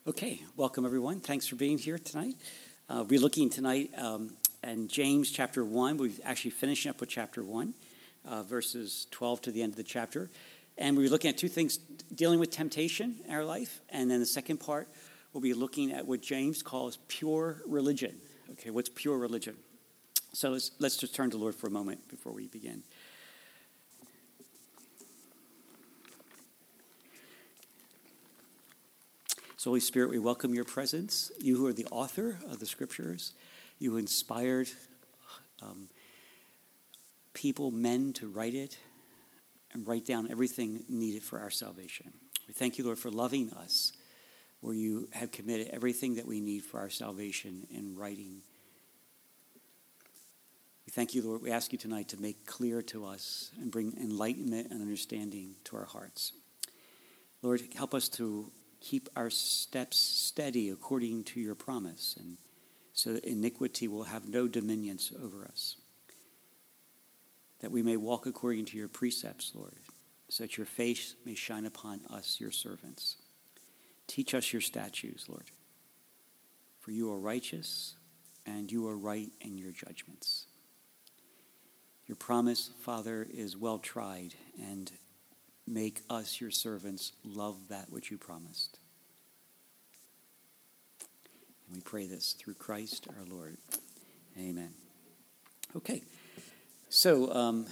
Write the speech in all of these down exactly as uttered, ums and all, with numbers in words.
Okay, welcome everyone. Thanks for being here tonight. Uh, we'll be looking tonight um, in James chapter one. We're actually finishing up with chapter one, uh, verses twelve to the end of the chapter. And we're looking at two things, dealing with temptation in our life. And then the second part, we'll be looking at what James calls pure religion. Okay, what's pure religion? So let's, let's just turn to the Lord for a moment before we begin. So Holy Spirit, we welcome your presence. You who are the author of the scriptures, you who inspired um, people, men to write it and write down everything needed for our salvation. We thank you, Lord, for loving us, where you have committed everything that we need for our salvation in writing. We thank you, Lord. We ask you tonight to make clear to us and bring enlightenment and understanding to our hearts. Lord, help us to keep our steps steady according to your promise, and so that iniquity will have no dominions over us. That we may walk according to your precepts, Lord, so that your face may shine upon us, your servants. Teach us your statutes, Lord, for you are righteous and you are right in your judgments. Your promise, Father, is well tried, and make us, your servants, love that which you promised. And we pray this through Christ our Lord. Amen. Okay. So, um,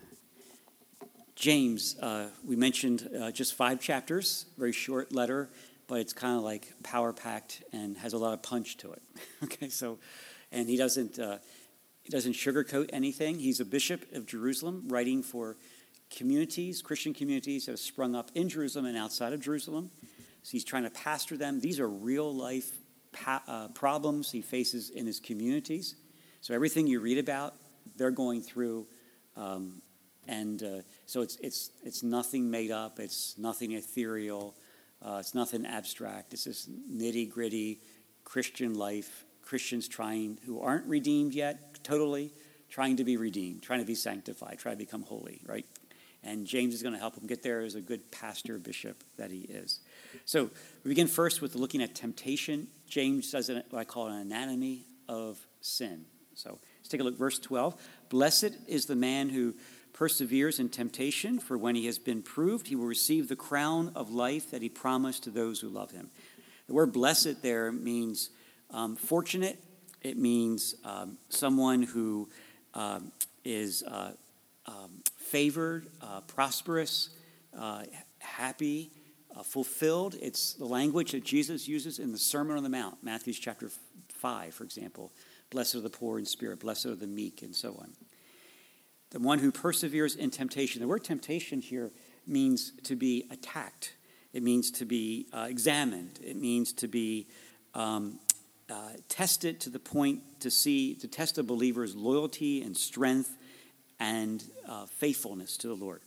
James, uh, we mentioned uh, just five chapters, very short letter, but it's kind of like power-packed and has a lot of punch to it. Okay, so, and he doesn't, uh, he doesn't sugarcoat anything. He's a bishop of Jerusalem, writing for communities, Christian communities that have sprung up in Jerusalem and outside of Jerusalem. So he's trying to pastor them. These are real-life pa- uh, problems he faces in his communities. So everything you read about, they're going through, um, and uh, so it's it's it's nothing made up. It's nothing ethereal. Uh, it's nothing abstract. It's just nitty-gritty Christian life. Christians trying who aren't redeemed yet, totally trying to be redeemed, trying to be sanctified, trying to become holy, right? And James is going to help him get there as a good pastor, bishop that he is. So we begin first with looking at temptation. James does what I call an anatomy of sin. So let's take a look. Verse twelve. Blessed is the man who perseveres in temptation, for when he has been proved, he will receive the crown of life that he promised to those who love him. The word blessed there means um, fortunate. It means um, someone who um, is uh, um, favored, uh, prosperous, uh, happy, uh, fulfilled. It's the language that Jesus uses in the Sermon on the Mount, Matthew chapter five, for example. Blessed are the poor in spirit, blessed are the meek, and so on. The one who perseveres in temptation. The word temptation here means to be attacked. It means to be uh, examined. It means to be um, uh, tested to the point to see, to test a believer's loyalty and strength and uh, faithfulness to the Lord.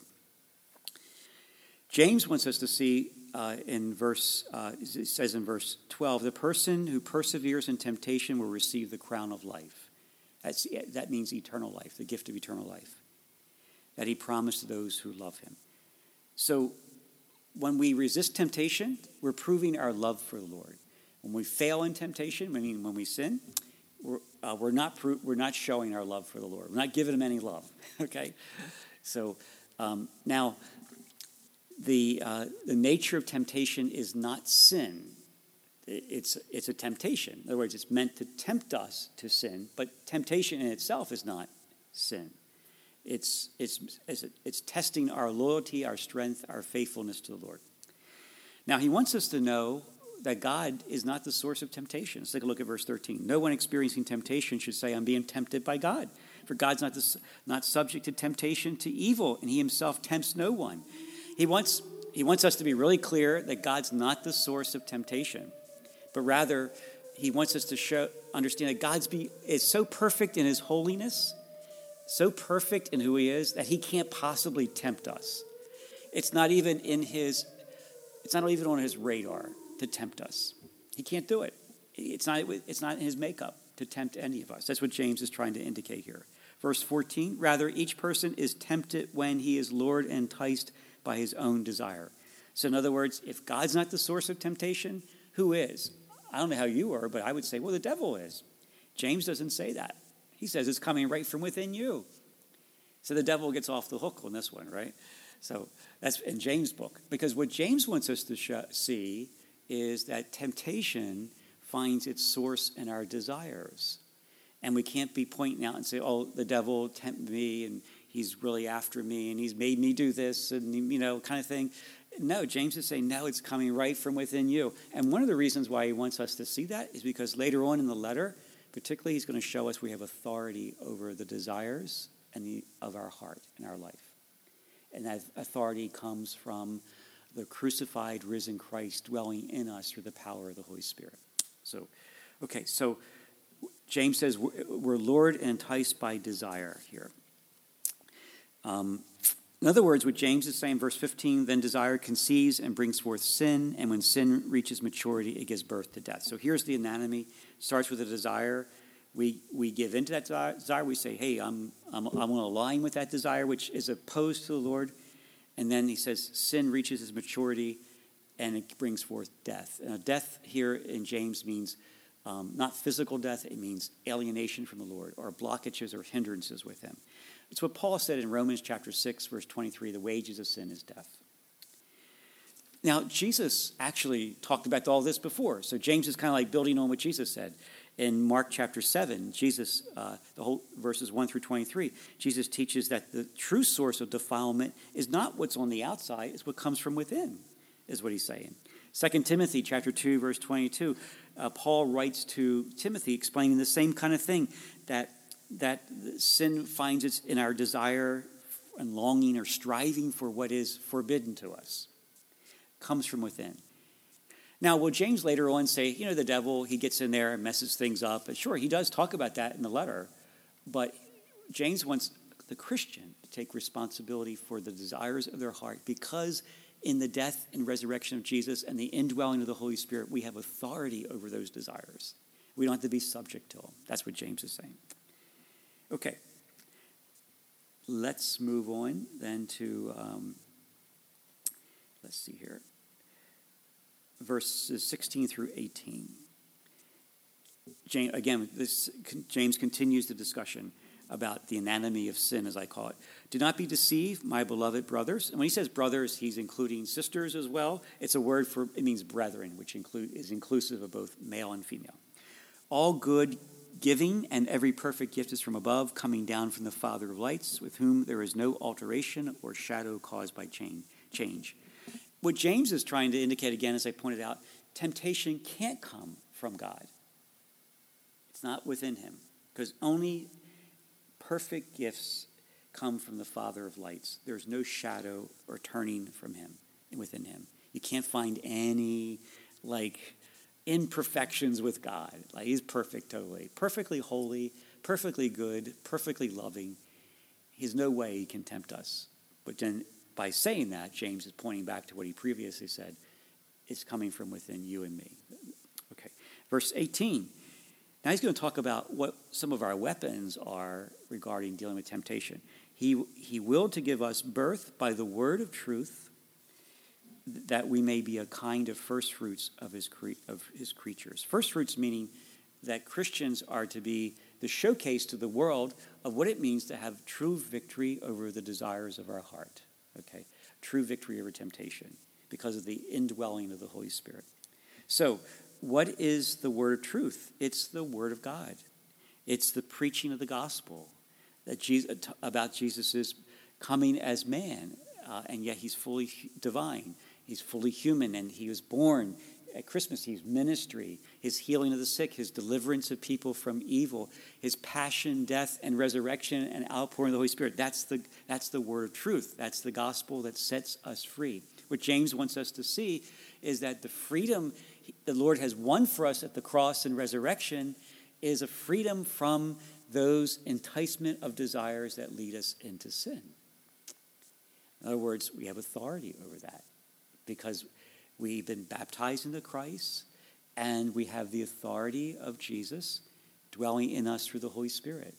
James wants us to see uh, in verse, uh, it says in verse twelve, the person who perseveres in temptation will receive the crown of life. That's, that means eternal life, the gift of eternal life that he promised to those who love him. So when we resist temptation, we're proving our love for the Lord. When we fail in temptation, I mean when we sin, we're, uh, we're not pro- we're not showing our love for the Lord. We're not giving him any love. Okay, so um, now the uh, the nature of temptation is not sin. It's it's a temptation. In other words, it's meant to tempt us to sin, but temptation in itself is not sin. It's it's it's, it's testing our loyalty, our strength, our faithfulness to the Lord. Now, he wants us to know that God is not the source of temptation. Let's take a look at verse thirteen. No one experiencing temptation should say, I'm being tempted by God. For God's not, this, not subject to temptation to evil, and he himself tempts no one. He wants, he wants us to be really clear that God's not the source of temptation, but rather he wants us to show, understand that God's be, is so perfect in his holiness, so perfect in who he is, that he can't possibly tempt us. It's not even in his, it's not even on his radar to tempt us. He can't do it. It's not, it's not in his makeup to tempt any of us. That's what James is trying to indicate here. Verse fourteen, rather, each person is tempted when he is lured and enticed by his own desire. So in other words, if God's not the source of temptation, Who is? I don't know how you are, but I would say, well, the devil is. James doesn't say that. He says it's coming right from within you. So the devil gets off the hook on this one, right? So that's in James' book. Because what James wants us to sh- see is that temptation finds its source in our desires. And we can't be pointing out and say, oh, the devil tempted me and he's really after me and he's made me do this and, you know, kind of thing. No, James is saying, no, it's coming right from within you. And one of the reasons why he wants us to see that is because later on in the letter, particularly, he's going to show us we have authority over the desires and the, of our heart and our life. And that authority comes from the crucified, risen Christ dwelling in us through the power of the Holy Spirit. So, okay, so James says we're lured and enticed by desire here. Um, in other words, what James is saying, verse fifteen, then desire conceives and brings forth sin, and when sin reaches maturity, it gives birth to death. So here's the anatomy. It starts with a desire. We we give into that desire. We say, hey, I'm I'm I'm going to align with that desire, which is opposed to the Lord. And then he says, sin reaches its maturity, and it brings forth death. Now, death here in James means um, not physical death. It means alienation from the Lord, or blockages or hindrances with him. It's what Paul said in Romans chapter six, verse twenty-three, the wages of sin is death. Now, Jesus actually talked about all this before. So James is kind of like building on what Jesus said. In Mark chapter seven, Jesus, uh, the whole verses one through twenty-three, Jesus teaches that the true source of defilement is not what's on the outside, it's what comes from within, is what he's saying. Second Timothy chapter two, verse twenty-two, uh, Paul writes to Timothy explaining the same kind of thing, that that sin finds its in our desire and longing or striving for what is forbidden to us. Comes from within. Now, will James later on say, you know, the devil, he gets in there and messes things up? And sure, he does talk about that in the letter, but James wants the Christian to take responsibility for the desires of their heart, because in the death and resurrection of Jesus and the indwelling of the Holy Spirit, we have authority over those desires. We don't have to be subject to them. That's what James is saying. Okay, let's move on then to, um, let's see here, verses sixteen through eighteen. James, again, this, James continues the discussion about the anatomy of sin, as I call it. Do not be deceived, my beloved brothers. And when he says brothers, he's including sisters as well. It's a word for, it means brethren, which include, is inclusive of both male and female. All good giving and every perfect gift is from above, coming down from the Father of lights, with whom there is no alteration or shadow caused by change. What James is trying to indicate, again, as I pointed out, temptation can't come from God. It's not within him, because only perfect gifts come from the Father of lights. There's no shadow or turning from him, within him. You can't find any, like, imperfections with God. Like, he's perfect totally. Perfectly holy, perfectly good, perfectly loving. There's no way he can tempt us. But then by saying that, James is pointing back to what he previously said. It's coming from within you and me. Okay, verse eighteen. Now he's going to talk about what some of our weapons are regarding dealing with temptation. He, he willed to give us birth by the word of truth, that we may be a kind of first fruits of his cre- of his creatures. First fruits meaning that Christians are to be the showcase to the world of what it means to have true victory over the desires of our heart. Okay, true victory over temptation because of the indwelling of the Holy Spirit. So, what is the word of truth? It's the word of God. It's the preaching of the gospel that Jesus, about Jesus' coming as man, uh, and yet he's fully divine. He's fully human, and he was born at Christmas. His ministry, his healing of the sick, his deliverance of people from evil, his passion, death, and resurrection, and outpouring of the Holy Spirit. That's the, that's the word of truth. That's the gospel that sets us free. What James wants us to see is that the freedom the Lord has won for us at the cross and resurrection is a freedom from those enticement of desires that lead us into sin. In other words, we have authority over that because we've been baptized into Christ and we have the authority of Jesus dwelling in us through the Holy Spirit.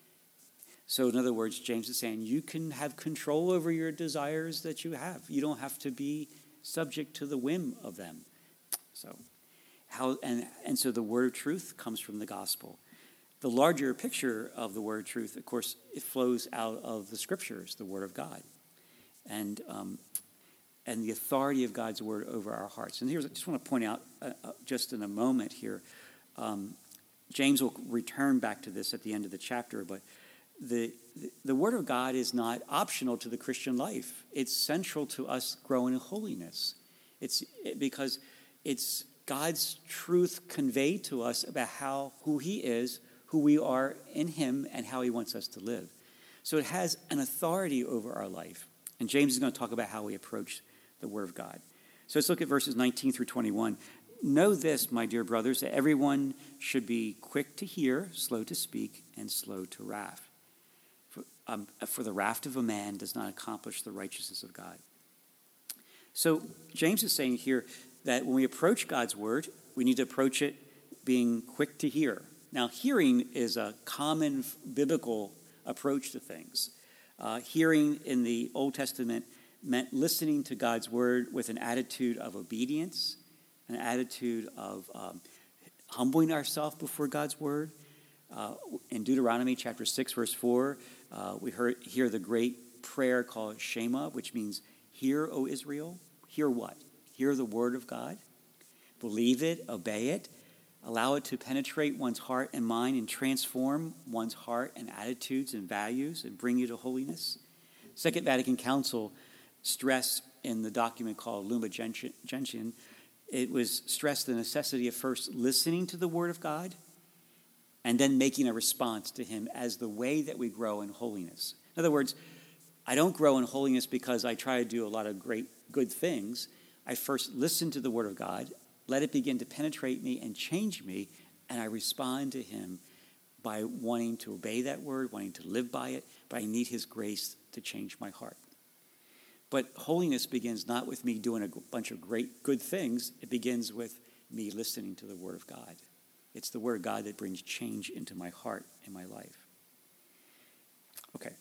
So in other words, James is saying you can have control over your desires that you have. You don't have to be subject to the whim of them. So, how and, and so the word of truth comes from the gospel. The larger picture of the word of truth, of course, it flows out of the scriptures, the word of God, and um, and the authority of God's word over our hearts. And here's, I just want to point out uh, uh, just in a moment here, um, James will return back to this at the end of the chapter, but the, the the word of God is not optional to the Christian life. It's central to us growing in holiness. It's it, because it's God's truth conveyed to us about how who he is, who we are in him, and how he wants us to live. So it has an authority over our life. And James is going to talk about how we approach the word of God. So let's look at verses nineteen through twenty-one. Know this, my dear brothers, that everyone should be quick to hear, slow to speak, and slow to wrath. For, um, for the wrath of a man does not accomplish the righteousness of God. So James is saying here that when we approach God's word, we need to approach it being quick to hear. Now, hearing is a common biblical approach to things. Uh, hearing in the Old Testament meant listening to God's word with an attitude of obedience, an attitude of um, humbling ourselves before God's word. Uh, in Deuteronomy chapter six, verse four, uh, we heard, hear the great prayer called Shema, which means, hear, O Israel. Hear what? Hear the word of God. Believe it, obey it. Allow it to penetrate one's heart and mind and transform one's heart and attitudes and values and bring you to holiness. Second Vatican Council stressed in the document called Lumen Gentium, it was stressed the necessity of first listening to the word of God and then making a response to him as the way that we grow in holiness. In other words, I don't grow in holiness because I try to do a lot of great good things. I first listen to the word of God, let it begin to penetrate me and change me, and I respond to him by wanting to obey that word, wanting to live by it, but I need his grace to change my heart. But holiness begins not with me doing a bunch of great good things. It begins with me listening to the word of God. It's the word of God that brings change into my heart and my life. Okay.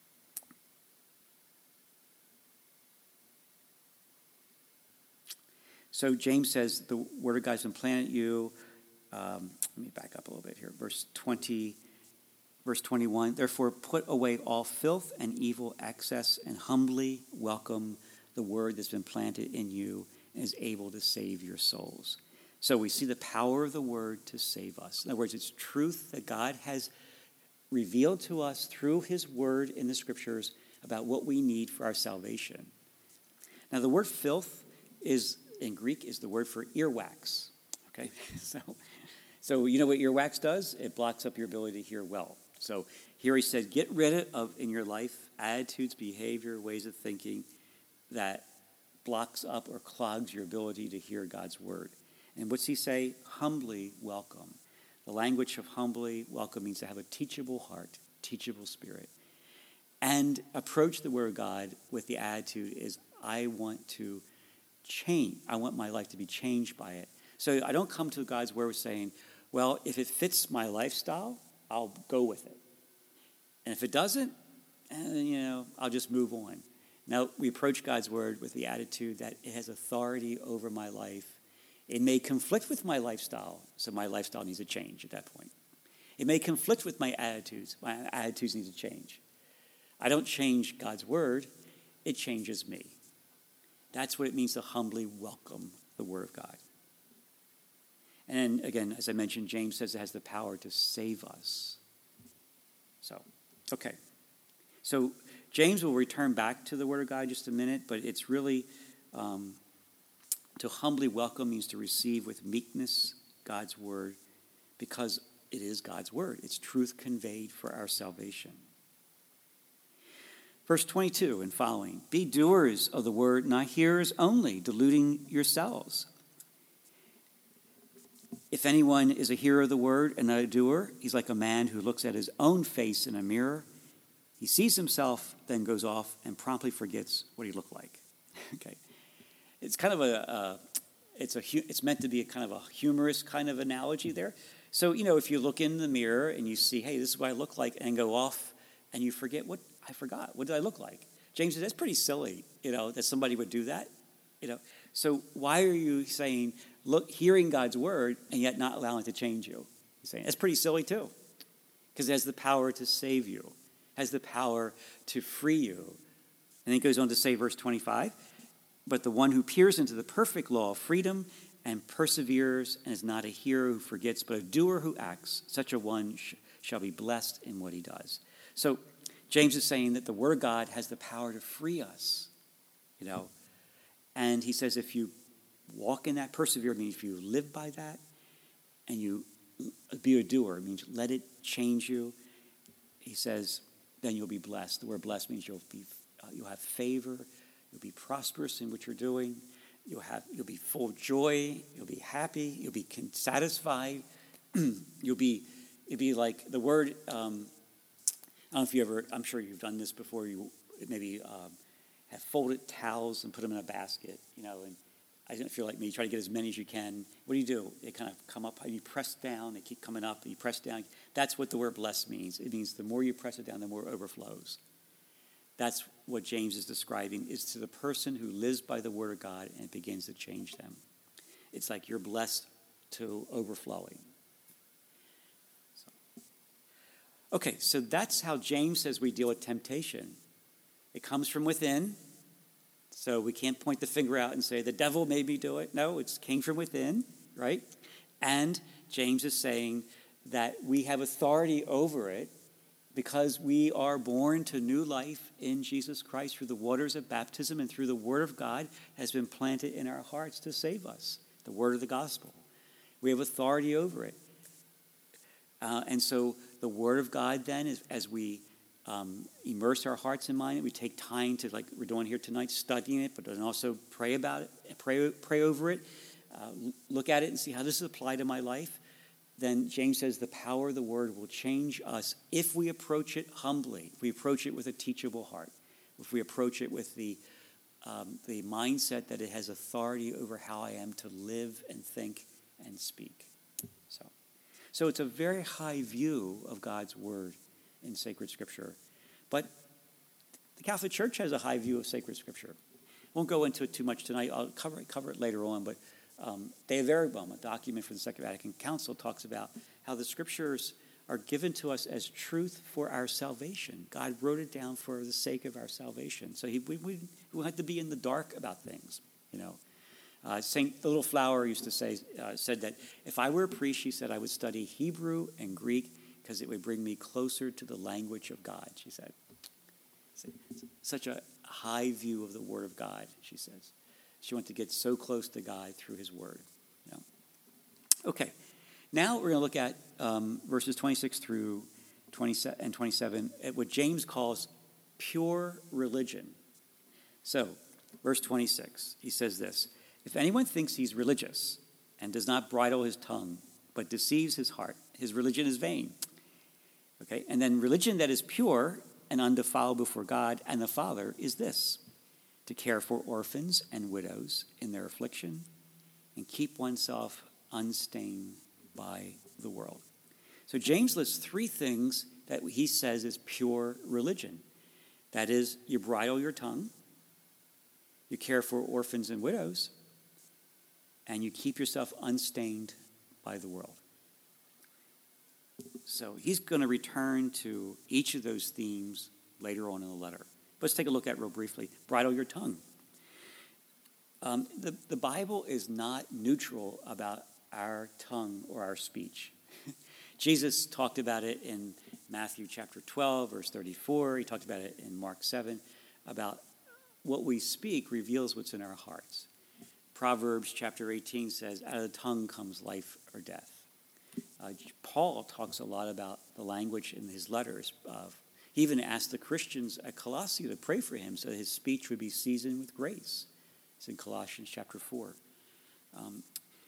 So James says the word of God has been planted in you. Um, let me back up a little bit here. Verse twenty, verse twenty-one. Therefore, put away all filth and evil excess, and humbly welcome the word that's been planted in you and is able to save your souls. So we see the power of the word to save us. In other words, it's truth that God has revealed to us through his word in the scriptures about what we need for our salvation. Now, the word filth is in Greek is the word for earwax. Okay, so so you know what earwax does? It blocks up your ability to hear well. So here he said, get rid of in your life attitudes, behavior, ways of thinking that blocks up or clogs your ability to hear God's word. And what's he say? Humbly welcome. The language of humbly welcome means to have a teachable heart, teachable spirit. And approach the word of God with the attitude is, I want to change. I want my life to be changed by it. So I don't come to God's word saying, well, if it fits my lifestyle, I'll go with it. And if it doesn't, eh, you know, I'll just move on. Now, we approach God's word with the attitude that it has authority over my life. It may conflict with my lifestyle, so my lifestyle needs to change at that point. It may conflict with my attitudes. My attitudes need to change. I don't change God's word. It changes me. That's what it means to humbly welcome the word of God. And again, as I mentioned, James says it has the power to save us. So, okay. So James will return back to the word of God in just a minute, but it's really um, to humbly welcome means to receive with meekness God's word because it is God's word. It's truth conveyed for our salvation. Verse twenty-two and following, be doers of the word, not hearers only, deluding yourselves. If anyone is a hearer of the word and not a doer, he's like a man who looks at his own face in a mirror. He sees himself, then goes off and promptly forgets what he looked like. Okay, it's kind of a, uh, it's a, it's meant to be a kind of a humorous kind of analogy there. So, you know, if you look in the mirror and you see, hey, this is what I look like, and go off and you forget what I forgot. What did I look like? James said, that's pretty silly, you know, that somebody would do that. You know, so why are you saying, look, hearing God's word and yet not allowing it to change you? He's saying that's pretty silly too, because it has the power to save you, has the power to free you. And he goes on to say, verse twenty-five, but the one who peers into the perfect law of freedom and perseveres and is not a hearer who forgets, but a doer who acts, such a one sh- shall be blessed in what he does. So James is saying that the word of God has the power to free us, you know. And he says if you walk in that, persevere means if you live by that, and you be a doer, it means let it change you. He says, then you'll be blessed. The word blessed means you'll be, uh, you'll have favor, you'll be prosperous in what you're doing, you'll have, you'll be full of joy, you'll be happy, you'll be satisfied, you'll be, you'll be like the word. Um, I don't know if you ever. I'm sure you've done this before. You maybe um, have folded towels and put them in a basket, you know, and I don't feel like me, you try to get as many as you can. What do you do? They kind of come up, you press down, they keep coming up, and you press down. That's what the word blessed means. It means the more you press it down, the more it overflows. That's what James is describing, is to the person who lives by the word of God and it begins to change them. It's like you're blessed to overflowing. So. Okay, so that's how James says we deal with temptation. It comes from within. So we can't point the finger out and say, the devil made me do it. No, it came from within, right? And James is saying that we have authority over it because we are born to new life in Jesus Christ through the waters of baptism and through the word of God has been planted in our hearts to save us, the word of the gospel. We have authority over it. Uh, and so the word of God then, is, as we Um, immerse our hearts and mind. We take time to, like we're doing here tonight, studying it, but then also pray about it, pray pray over it, uh, look at it and see how does it apply to my life. Then James says the power of the word will change us if we approach it humbly, if we approach it with a teachable heart, if we approach it with the um, the mindset that it has authority over how I am to live and think and speak. So, so it's a very high view of God's word in sacred scripture. But the Catholic Church has a high view of sacred scripture. Won't go into it too much tonight. I'll cover it, cover it later on. But um, Dei Verbum, a document from the Second Vatican Council, talks about how the scriptures are given to us as truth for our salvation. God wrote it down for the sake of our salvation. So he, we, we, we have to be in the dark about things, you know. Uh, Saint the Little Flower used to say, uh, said that if I were a priest, she said, I would study Hebrew and Greek because it would bring me closer to the language of God, she said. Such a high view of the word of God, she says. She wanted to get so close to God through his word. You know? Okay, now we're going to look at um, verses twenty-six through twenty and twenty-seven at what James calls pure religion. So, verse twenty-six, he says this, if anyone thinks he's religious and does not bridle his tongue, but deceives his heart, his religion is vain. Okay, and then religion that is pure and undefiled before God and the Father is this, to care for orphans and widows in their affliction and keep oneself unstained by the world. So James lists three things that he says is pure religion. That is, you bridle your tongue, you care for orphans and widows, and you keep yourself unstained by the world. So he's going to return to each of those themes later on in the letter. Let's take a look at it real briefly. Bridle your tongue. Um, the, the Bible is not neutral about our tongue or our speech. Jesus talked about it in Matthew chapter twelve, verse thirty-four. He talked about it in Mark seven, about what we speak reveals what's in our hearts. Proverbs chapter eighteen says, out of the tongue comes life or death. Uh, Paul talks a lot about the language in his letters. Uh, he even asked the Christians at Colossae to pray for him so that his speech would be seasoned with grace. It's in Colossians chapter four. Um,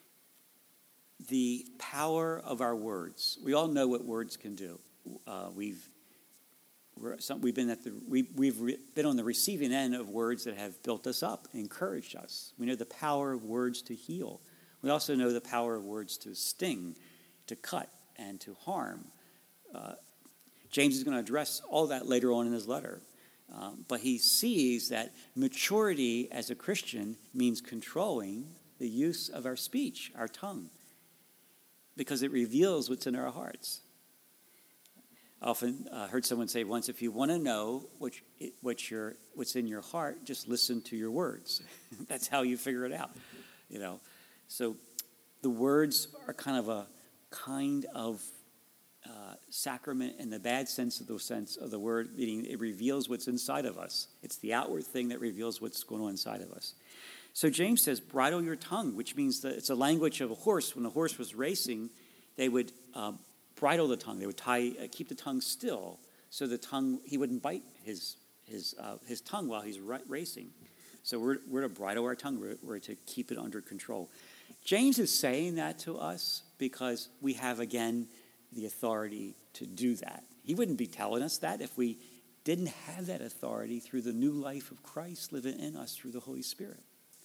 the power of our words. We all know what words can do. Uh, we've we're, some, we've been at the we, we've re, been on the receiving end of words that have built us up, encouraged us. We know the power of words to heal. We also know the power of words to sting, to cut, and to harm. Uh, James is going to address all that later on in his letter. Um, but he sees that maturity as a Christian means controlling the use of our speech, our tongue, because it reveals what's in our hearts. I often uh, heard someone say once, if you want to know what, what your, what's in your heart, just listen to your words. That's how you figure it out, you know. So the words are kind of a kind of uh, sacrament in the bad sense of the sense of the word, meaning it reveals what's inside of us. It's the outward thing that reveals what's going on inside of us. So James says, bridle your tongue, which means that it's a language of a horse. When the horse was racing, they would um, bridle the tongue. They would tie, uh, keep the tongue still, so the tongue, he wouldn't bite his his uh, his tongue while he's ra- racing. So we're we're to bridle our tongue. We're, we're to keep it under control. James is saying that to us because we have, again, the authority to do that. He wouldn't be telling us that if we didn't have that authority through the new life of Christ living in us through the Holy Spirit.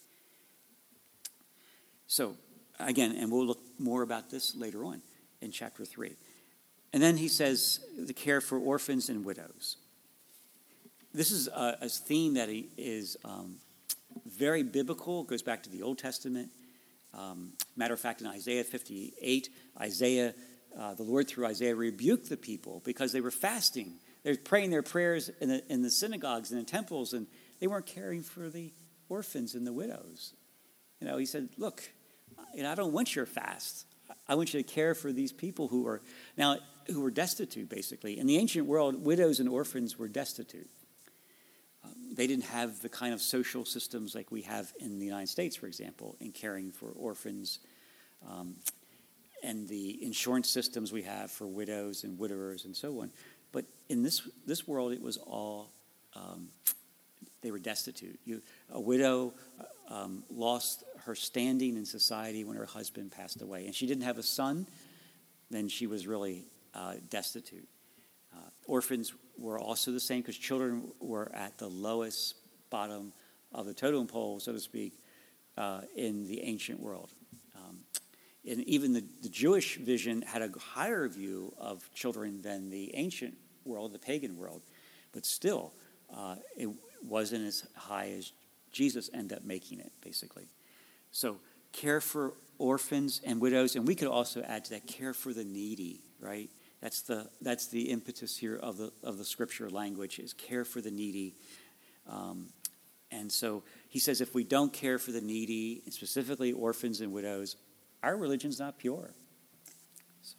So, again, and we'll look more about this later on in chapter three. And then he says the care for orphans and widows. This is a, a theme that is um, very biblical. It goes back to the Old Testament. Um, matter of fact, in Isaiah fifty-eight, Isaiah, uh, the Lord through Isaiah rebuked the people because they were fasting. They were praying their prayers in the, in the synagogues and the temples, and they weren't caring for the orphans and the widows. You know, he said, look, you know, I don't want your fast. I want you to care for these people who are now who were destitute, basically. In the ancient world, widows and orphans were destitute. Um, they didn't have the kind of social systems like we have in the United States, for example, in caring for orphans, um, and the insurance systems we have for widows and widowers and so on. But in this this world, it was all um, they were destitute. You, a widow um, lost her standing in society when her husband passed away, and she didn't have a son. Then she was really uh, destitute. Uh, orphans were also the same because children were at the lowest bottom of the totem pole, so to speak, uh, in the ancient world. Um, and even the, the Jewish vision had a higher view of children than the ancient world, the pagan world. But still, uh, it wasn't as high as Jesus ended up making it, basically. So care for orphans and widows, and we could also add to that, care for the needy, right? That's the that's the impetus here of the of the scripture language, is care for the needy. Um, and so he says if we don't care for the needy, and specifically orphans and widows, our religion's not pure. So,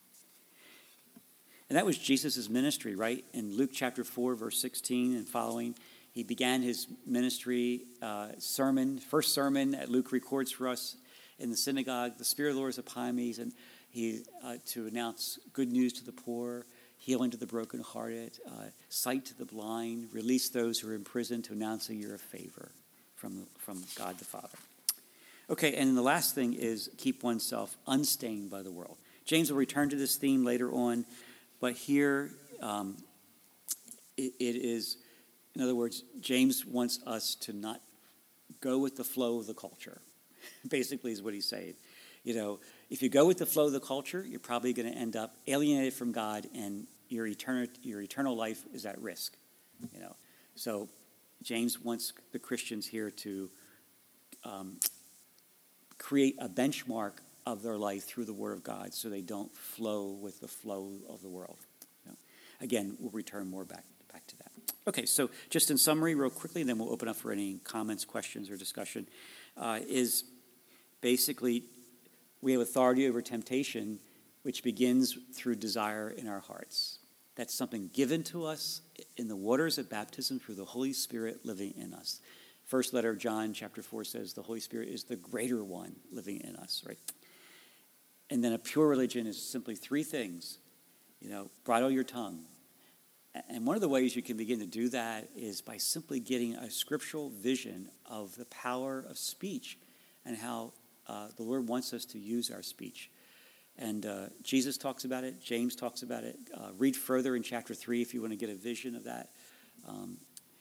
and that was Jesus' ministry, right? In Luke chapter four, verse sixteen and following, he began his ministry uh, sermon, first sermon that Luke records for us in the synagogue. The Spirit of the Lord is upon me, and he uh, to announce good news to the poor, healing to the brokenhearted, uh, sight to the blind, release those who are in prison, to announce a year of favor from, from God the Father. Okay, and the last thing is keep oneself unstained by the world. James will return to this theme later on, but here um, it, it is, in other words, James wants us to not go with the flow of the culture, basically is what he's saying. You know, if you go with the flow of the culture, you're probably going to end up alienated from God, and your eternal your eternal life is at risk. You know, so James wants the Christians here to um, create a benchmark of their life through the Word of God, so they don't flow with the flow of the world. You know? Again, we'll return more back back to that. Okay, so just in summary, real quickly, then we'll open up for any comments, questions, or discussion. Uh, is basically, we have authority over temptation, which begins through desire in our hearts. That's something given to us in the waters of baptism through the Holy Spirit living in us. First letter of John, chapter four, says the Holy Spirit is the greater one living in us, right? And then a pure religion is simply three things. You know, bridle your tongue. And one of the ways you can begin to do that is by simply getting a scriptural vision of the power of speech and how uh, the Lord wants us to use our speech. And uh, Jesus talks about it. James talks about it. Uh, read further in chapter three if you want to get a vision of that. Um,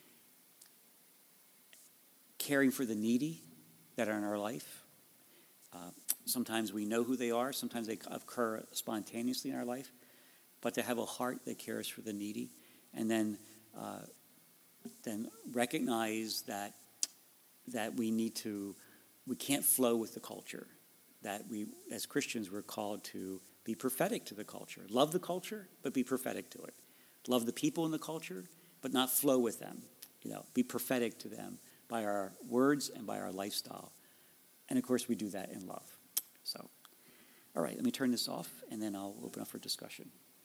caring for the needy that are in our life. Uh, sometimes we know who they are. Sometimes they occur spontaneously in our life. But to have a heart that cares for the needy. And then uh, then recognize that that we need to, we can't flow with the culture. That we, as Christians, we're called to be prophetic to the culture. Love the culture, but be prophetic to it. Love the people in the culture, but not flow with them. You know, be prophetic to them by our words and by our lifestyle. And of course, we do that in love. So, all right, let me turn this off, and then I'll open up for discussion.